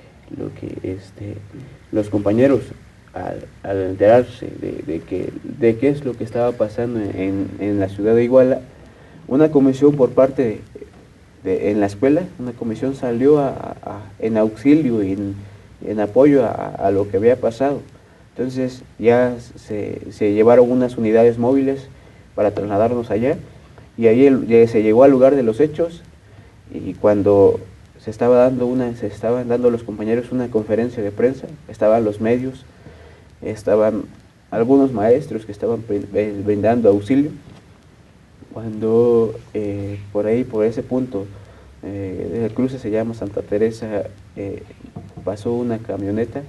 los compañeros, al enterarse de qué es lo que estaba pasando en la ciudad de Iguala, una comisión por parte en la escuela, una comisión salió en auxilio y en apoyo a lo que había pasado. Entonces ya se llevaron unas unidades móviles para trasladarnos allá, y ahí se llegó al lugar de los hechos, y cuando se estaban dando los compañeros una conferencia de prensa, estaban los medios, estaban algunos maestros que estaban brindando auxilio, cuando por ese punto, el cruce se llama Santa Teresa, pasó una camioneta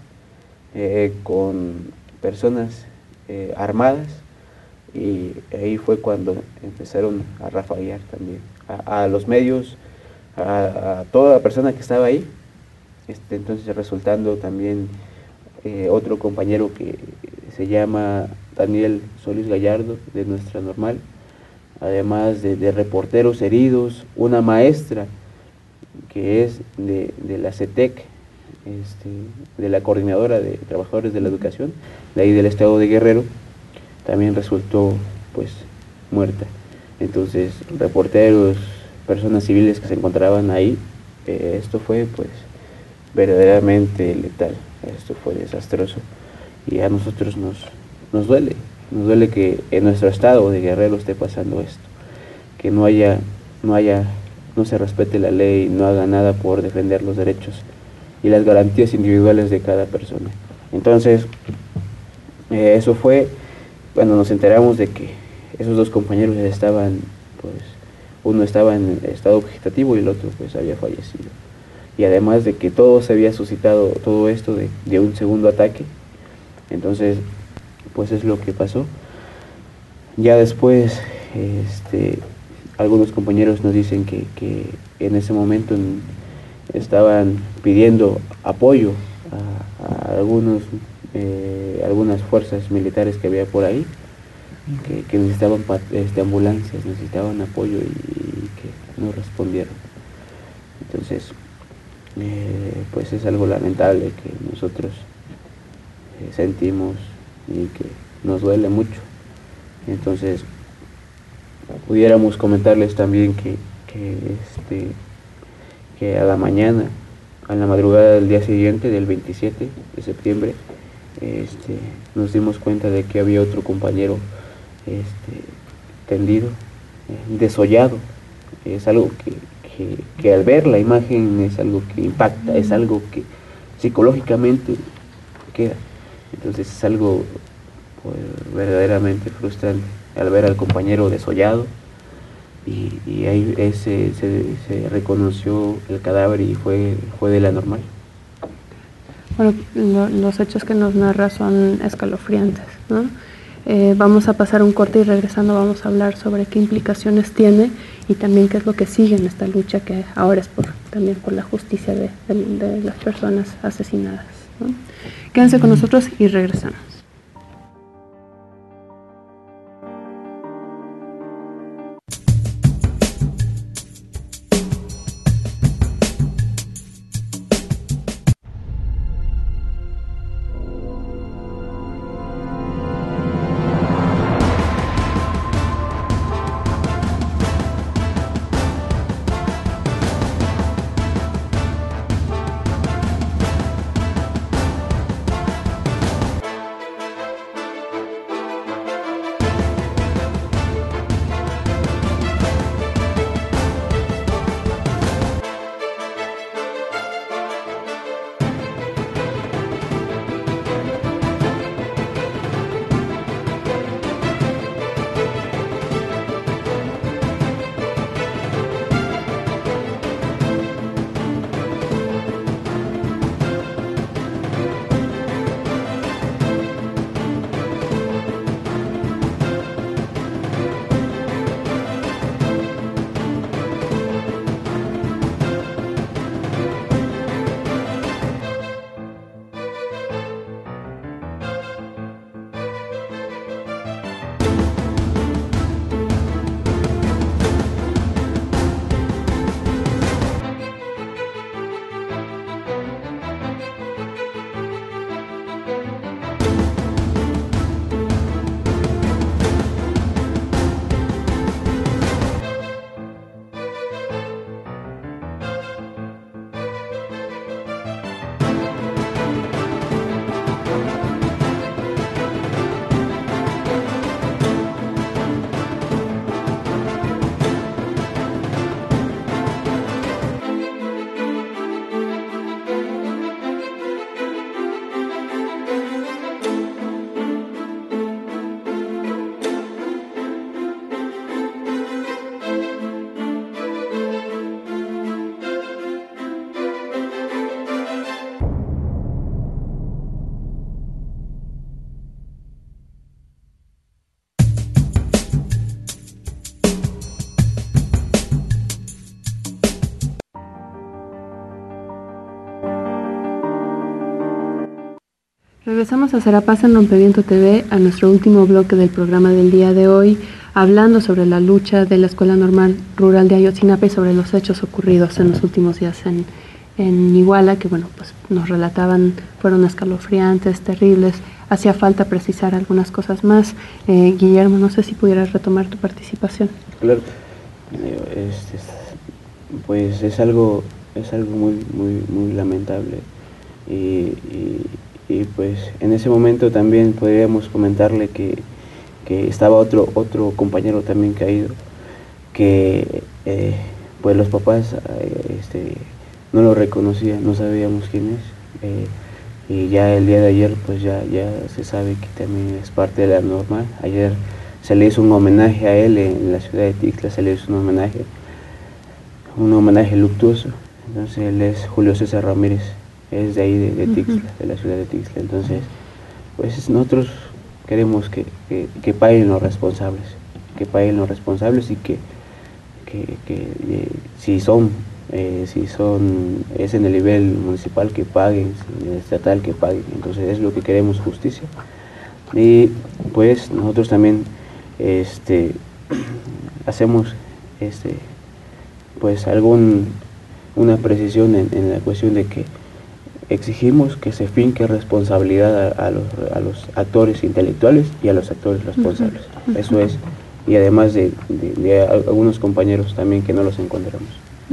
con personas armadas, y ahí fue cuando empezaron a rafaguear también a los medios, a toda la persona que estaba ahí. Entonces resultando también otro compañero que se llama Daniel Solís Gallardo, de nuestra normal, además de reporteros heridos, una maestra que es de la CETEC, de la Coordinadora de Trabajadores de la Educación, de ahí del estado de Guerrero, también resultó pues muerta. Entonces reporteros, personas civiles que se encontraban ahí, esto fue pues verdaderamente letal, esto fue desastroso, y a nosotros nos duele que en nuestro estado de Guerrero esté pasando esto, que no se respete la ley, no haga nada por defender los derechos y las garantías individuales de cada persona. Entonces eso fue cuando nos enteramos de que esos dos compañeros estaban, pues, uno estaba en estado vegetativo y el otro pues había fallecido. Y además de que todo se había suscitado, todo esto de un segundo ataque. Entonces, pues es lo que pasó. Ya después, algunos compañeros nos dicen que en ese momento estaban pidiendo apoyo a algunas fuerzas militares que había por ahí, que necesitaban ambulancias, necesitaban apoyo, y que no respondieron. Entonces, pues es algo lamentable que nosotros sentimos y que nos duele mucho. Entonces, pudiéramos comentarles también que a la madrugada del día siguiente, del 27 de septiembre, nos dimos cuenta de que había otro compañero tendido, desollado. Es algo que al ver la imagen es algo que impacta, es algo que psicológicamente queda. Entonces es algo pues, verdaderamente frustrante al ver al compañero desollado, y ahí se reconoció el cadáver y fue de la normal. Bueno, los hechos que nos narra son escalofriantes, ¿no? Vamos a pasar un corte y regresando vamos a hablar sobre qué implicaciones tiene y también qué es lo que sigue en esta lucha, que ahora es también por la justicia de las personas asesinadas, ¿no? Quédense con nosotros y regresamos. Regresamos a Serapaz en Rompeviento TV, a nuestro último bloque del programa del día de hoy, hablando sobre la lucha de la Escuela Normal Rural de Ayotzinapa y sobre los hechos ocurridos en los últimos días en Iguala, que bueno, pues nos relataban, fueron escalofriantes, terribles. Hacía falta precisar algunas cosas más. Guillermo, no sé si pudieras retomar tu participación. Claro, pues es algo muy lamentable y pues en ese momento también podríamos comentarle que estaba otro compañero también caído, que pues los papás no lo reconocían, no sabíamos quién es, y ya el día de ayer pues ya se sabe que también es parte de la normal. Ayer se le hizo un homenaje a él en la ciudad de Tixla, se le hizo un homenaje luctuoso. Entonces él es Julio César Ramírez, es de ahí de Tixla, de la ciudad de Tixla. Entonces pues nosotros queremos que paguen los responsables, y que si es en el nivel municipal que paguen, en el estatal que paguen. Entonces es lo que queremos, justicia. Y pues nosotros también hacemos pues una precisión en la cuestión de que exigimos que se finque responsabilidad a los actores intelectuales y a los actores responsables. Eso es, y además de algunos compañeros también que no los encontramos.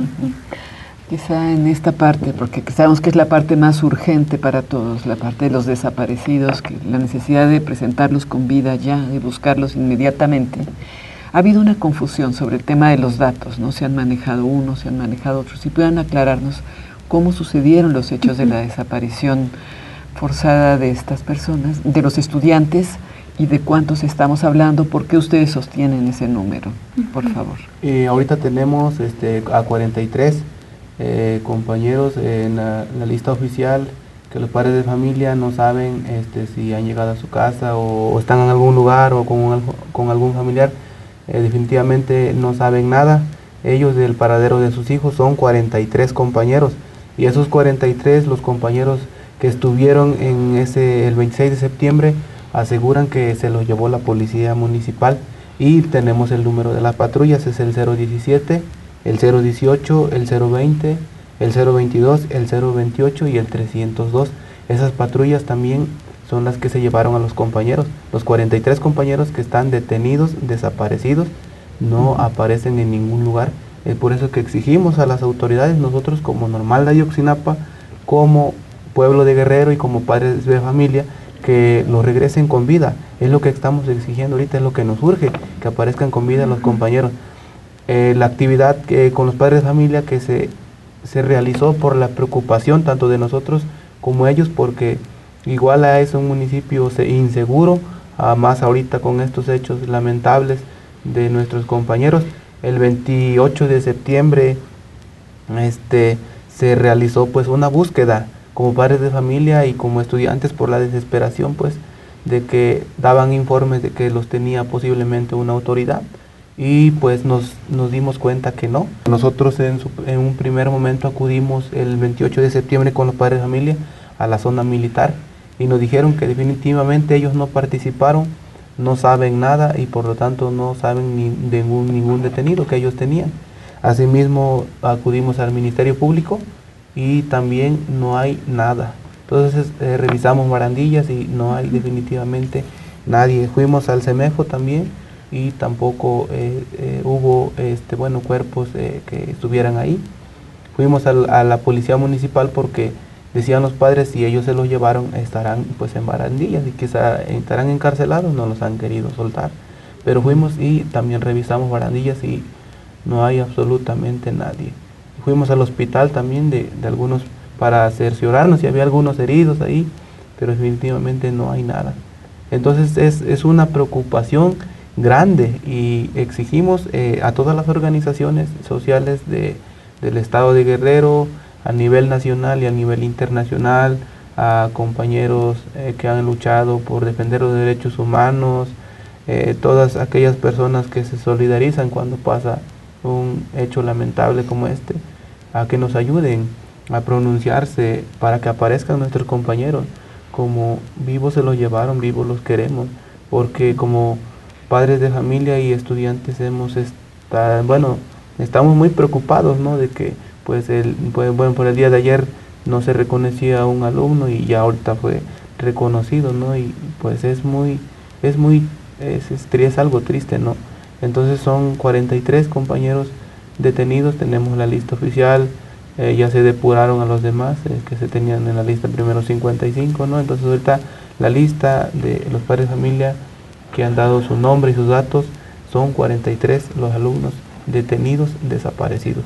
Quizá en esta parte, porque sabemos que es la parte más urgente para todos, la parte de los desaparecidos, que la necesidad de presentarlos con vida ya, de buscarlos inmediatamente. Ha habido una confusión sobre el tema de los datos, ¿no? Se han manejado unos, se han manejado otros. Si puedan aclararnos cómo sucedieron los hechos de la desaparición forzada de estas personas, de los estudiantes, y de cuántos estamos hablando, ¿por qué ustedes sostienen ese número? Por favor. Ahorita tenemos a 43 compañeros en la lista oficial, que los padres de familia no saben si han llegado a su casa o están en algún lugar o con algún familiar. Definitivamente no saben nada. Ellos del paradero de sus hijos son 43 compañeros, y esos 43, los compañeros que estuvieron en el 26 de septiembre, aseguran que se los llevó la policía municipal, y tenemos el número de las patrullas, es el 017, el 018, el 020, el 022, el 028 y el 302. Esas patrullas también son las que se llevaron a los compañeros. Los 43 compañeros que están detenidos, desaparecidos, no aparecen en ningún lugar. Es por eso que exigimos a las autoridades, nosotros como Normal de Ayotzinapa, como pueblo de Guerrero y como padres de familia, que los regresen con vida. Es lo que estamos exigiendo ahorita, es lo que nos urge, que aparezcan con vida los compañeros. La actividad con los padres de familia que se realizó por la preocupación tanto de nosotros como ellos, porque Iguala es un municipio inseguro, más ahorita con estos hechos lamentables de nuestros compañeros. El 28 de septiembre se realizó pues una búsqueda como padres de familia y como estudiantes por la desesperación pues de que daban informes de que los tenía posiblemente una autoridad, y pues nos dimos cuenta que no. Nosotros en un primer momento acudimos el 28 de septiembre con los padres de familia a la zona militar y nos dijeron que definitivamente ellos no participaron, no saben nada y por lo tanto no saben de ningún detenido que ellos tenían. Asimismo acudimos al Ministerio Público y también no hay nada. Entonces revisamos barandillas y no hay definitivamente nadie. Fuimos al CEMEFO también y tampoco hubo cuerpos que estuvieran ahí. Fuimos a la policía municipal porque decían los padres, si ellos se los llevaron estarán pues en barandillas y quizá estarán encarcelados, no los han querido soltar. Pero fuimos y también revisamos barandillas y no hay absolutamente nadie. Fuimos al hospital también de algunos para cerciorarnos si había algunos heridos ahí, pero definitivamente no hay nada. Entonces es una preocupación grande y exigimos a todas las organizaciones sociales del estado de Guerrero, a nivel nacional y a nivel internacional, a compañeros que han luchado por defender los derechos humanos, todas aquellas personas que se solidarizan cuando pasa un hecho lamentable como este, a que nos ayuden a pronunciarse para que aparezcan nuestros compañeros como vivos se los llevaron, vivos los queremos, porque como padres de familia y estudiantes estamos muy preocupados, ¿no? De que por el día de ayer no se reconocía a un alumno y ya ahorita fue reconocido, ¿no? Y pues es algo triste, ¿no? Entonces son 43 compañeros detenidos, tenemos la lista oficial, ya se depuraron a los demás que se tenían en la lista primero 55, ¿no? Entonces ahorita la lista de los padres de familia que han dado su nombre y sus datos son 43 los alumnos detenidos, desaparecidos.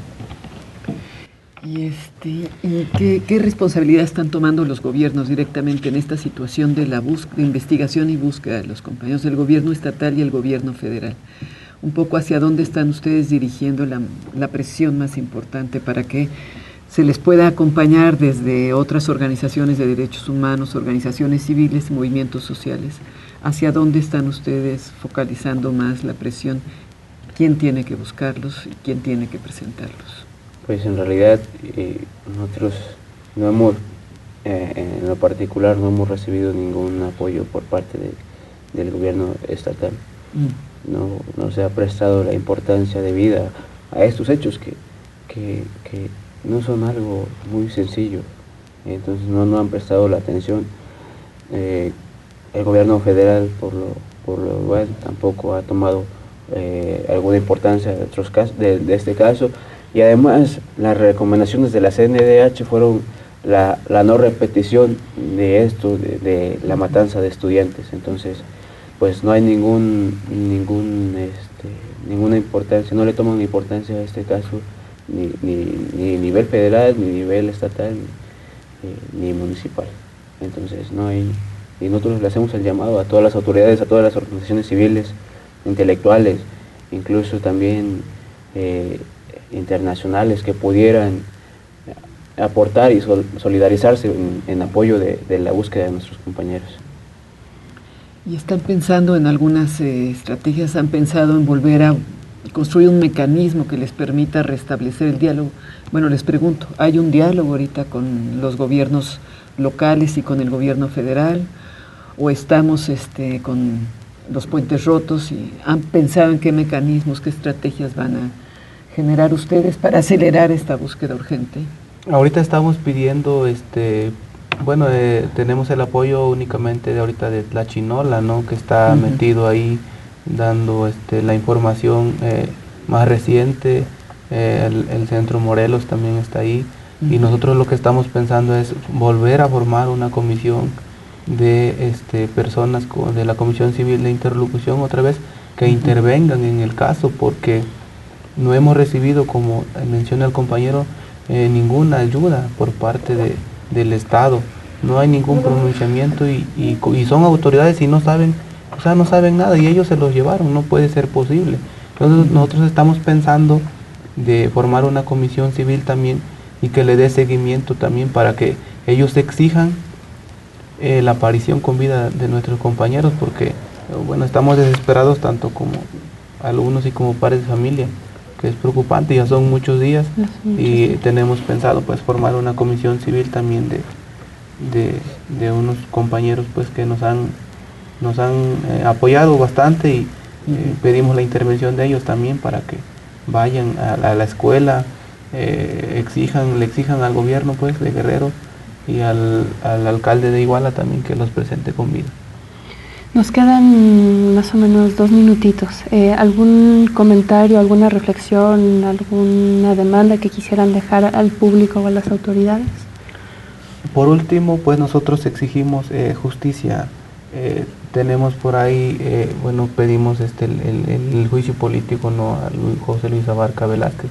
¿Y qué responsabilidad están tomando los gobiernos directamente en esta situación de la investigación y búsqueda de los compañeros del gobierno estatal y el gobierno federal? Un poco hacia dónde están ustedes dirigiendo la presión más importante para que se les pueda acompañar desde otras organizaciones de derechos humanos, organizaciones civiles, movimientos sociales. ¿Hacia dónde están ustedes focalizando más la presión? ¿Quién tiene que buscarlos y quién tiene que presentarlos? Pues en realidad nosotros no hemos, en lo particular, no hemos recibido ningún apoyo por parte del gobierno estatal. No se ha prestado la importancia debida a estos hechos que no son algo muy sencillo. Entonces no han prestado la atención. El gobierno federal, por lo igual, tampoco ha tomado alguna importancia de este caso. Y además, las recomendaciones de la CNDH fueron la no repetición de esto, de la matanza de estudiantes. Entonces, pues no hay ninguna importancia, no le toman importancia a este caso, ni nivel federal, ni nivel estatal, ni municipal. Entonces, no hay, y nosotros le hacemos el llamado a todas las autoridades, a todas las organizaciones civiles, intelectuales, incluso también internacionales que pudieran aportar y solidarizarse en apoyo de la búsqueda de nuestros compañeros. ¿Y están pensando en algunas estrategias? ¿Han pensado en volver a construir un mecanismo que les permita restablecer el diálogo? Bueno, les pregunto, ¿hay un diálogo ahorita con los gobiernos locales y con el gobierno federal? ¿O estamos con los puentes rotos? ¿Y han pensado en qué mecanismos, qué estrategias van a generar ustedes para acelerar esta búsqueda urgente? Ahorita estamos pidiendo, tenemos el apoyo únicamente de ahorita de Tlachinola, ¿no? Que está metido ahí dando la información más reciente, el Centro Morelos también está ahí, y nosotros lo que estamos pensando es volver a formar una comisión de personas de la Comisión Civil de Interlocución otra vez, que intervengan en el caso, porque no hemos recibido, como menciona el compañero, ninguna ayuda por parte del Estado. No hay ningún pronunciamiento y son autoridades y no saben nada, y ellos se los llevaron, no puede ser posible. Entonces nosotros estamos pensando de formar una comisión civil también y que le dé seguimiento también para que ellos exijan la aparición con vida de nuestros compañeros, porque estamos desesperados tanto como alumnos y como padres de familia, que es preocupante, ya son muchos días y tenemos pensado pues formar una comisión civil también de unos compañeros pues que nos han apoyado bastante y pedimos la intervención de ellos también para que vayan a la escuela, le exijan al gobierno pues de Guerrero y al alcalde de Iguala también que los presente con vida. Nos quedan más o menos 2 minutitos. ¿Algún comentario, alguna reflexión, alguna demanda que quisieran dejar al público o a las autoridades? Por último, pues nosotros exigimos justicia. Tenemos por ahí, pedimos el juicio político, ¿no?, a José Luis Abarca Velázquez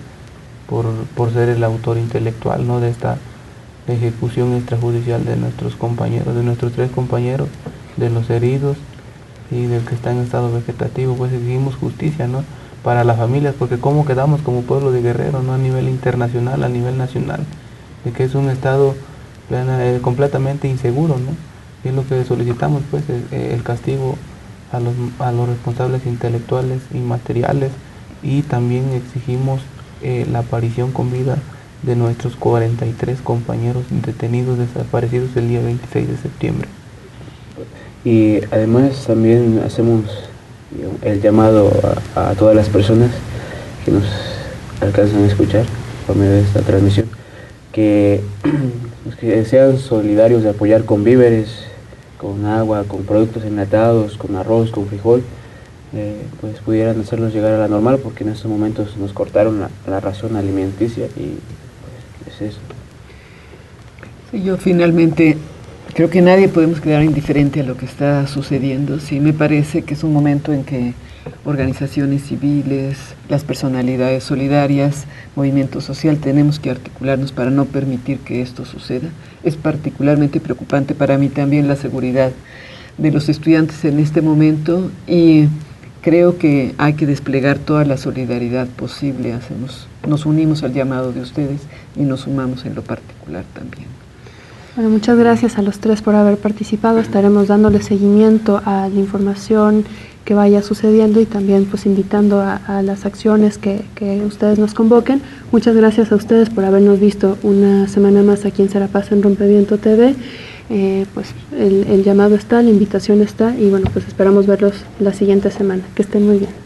por ser el autor intelectual, ¿no?, de esta ejecución extrajudicial de nuestros compañeros, de nuestros 3 compañeros, de los heridos y del que está en estado vegetativo. Pues exigimos justicia, ¿no?, para las familias, porque cómo quedamos como pueblo de Guerrero, ¿no?, a nivel internacional, a nivel nacional, de que es un estado completamente inseguro, ¿no? Y es lo que solicitamos, pues, el castigo a los responsables intelectuales y materiales, y también exigimos la aparición con vida de nuestros 43 compañeros detenidos desaparecidos el día 26 de septiembre. Y además también hacemos el llamado a todas las personas que nos alcanzan a escuchar por medio de esta transmisión, que sean solidarios de apoyar con víveres, con agua, con productos enlatados, con arroz, con frijol, pues pudieran hacernos llegar a la normal, porque en estos momentos nos cortaron la ración alimenticia y pues es eso. Sí, yo finalmente creo que nadie podemos quedar indiferente a lo que está sucediendo. Sí, me parece que es un momento en que organizaciones civiles, las personalidades solidarias, movimiento social, tenemos que articularnos para no permitir que esto suceda. Es particularmente preocupante para mí también la seguridad de los estudiantes en este momento, y creo que hay que desplegar toda la solidaridad posible. Nos unimos al llamado de ustedes y nos sumamos en lo particular también. Bueno, muchas gracias a los tres por haber participado. Estaremos dándole seguimiento a la información que vaya sucediendo y también pues invitando a las acciones que ustedes nos convoquen. Muchas gracias a ustedes por habernos visto una semana más aquí en Serapaz en Rompeviento TV. Pues el llamado está, la invitación está, y bueno, pues esperamos verlos la siguiente semana. Que estén muy bien.